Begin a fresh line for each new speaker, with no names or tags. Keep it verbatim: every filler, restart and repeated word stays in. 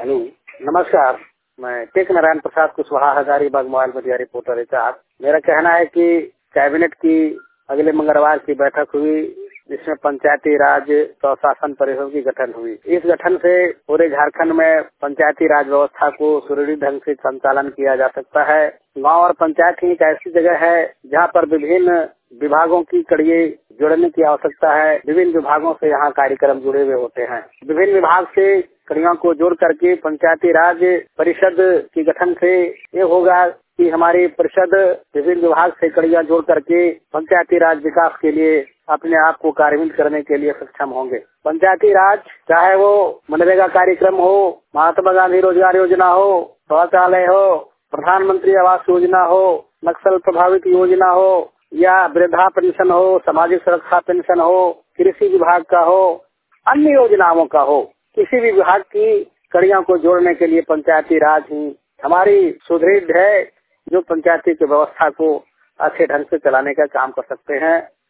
Hello, नमस्कार। मैं टेक Narayan Prasad Kushwaha, Hazaribagh mobile media reporter recharge. मेरा कहना है कि कैबिनेट की अगले मंगलवार की बैठक हुई, जिसमें पंचायती राज स्वशासन परिषद की गठन हुई। इस गठन से पूरे झारखंड में पंचायती राज व्यवस्था को सुरक्षित ढंग से संचालन किया जा सकता है। गांव और पंचायत ही एक ऐसी जगह है जहां पर विभिन्न विभागों की कड़ियाँ जोड़ने की आवश्यकता है। विभिन्न विभागों से यहाँ कार्यक्रम जुड़े हुए होते हैं। विभिन्न विभाग से कड़ियों को जोड़ करके पंचायती राज परिषद के गठन से ये होगा कि हमारी परिषद विभिन्न विभाग से कड़ियाँ जोड़ करके पंचायती राज विकास के लिए अपने आप को कार्यान्वित करने के लिए सक्षम होंगे। पंचायती राज चाहे वो मनरेगा कार्यक्रम हो, महात्मा गांधी रोजगार योजना हो, शौचालय हो, प्रधानमंत्री आवास योजना हो, नक्सल प्रभावित योजना हो, या वृद्धा पेंशन हो, सामाजिक सुरक्षा पेंशन हो, कृषि विभाग का हो, अन्य योजनाओं का हो, किसी भी विभाग की कड़ियों को जोड़ने के लिए पंचायती राज ही हमारी सुदृढ़ है, जो पंचायती की व्यवस्था को अच्छे ढंग से चलाने का काम कर सकते हैं।